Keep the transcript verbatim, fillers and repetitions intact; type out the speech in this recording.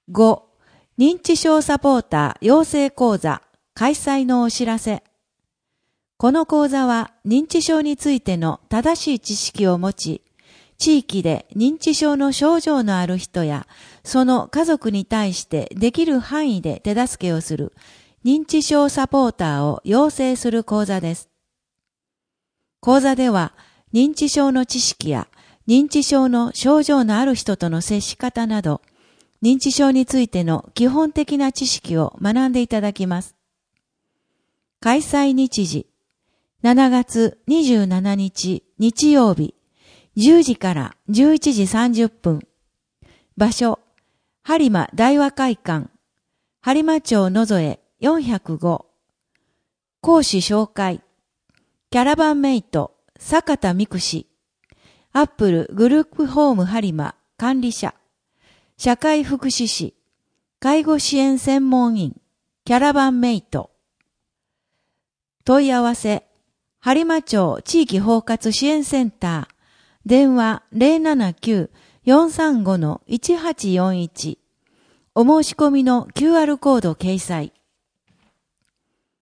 ご、認知症サポーター養成講座開催のお知らせ。この講座は認知症についての正しい知識を持ち、地域で認知症の症状のある人や、その家族に対してできる範囲で手助けをする認知症サポーターを養成する講座です。講座では、認知症の知識や認知症の症状のある人との接し方など、認知症についての基本的な知識を学んでいただきます。開催日時、しちがつにじゅうしちにち日曜日、じゅうじからじゅういちじさんじゅっぷん。場所、播磨大和会館、播磨町野添よんひゃくご。講師紹介、キャラバンメイト、坂田美久氏、アップルグループホーム播磨管理者、社会福祉士、介護支援専門員、キャラバンメイト。問い合わせ、播磨町地域包括支援センター、電話 ゼロななきゅう よんさんご いちはちよんいち。お申し込みの キューアール コード掲載。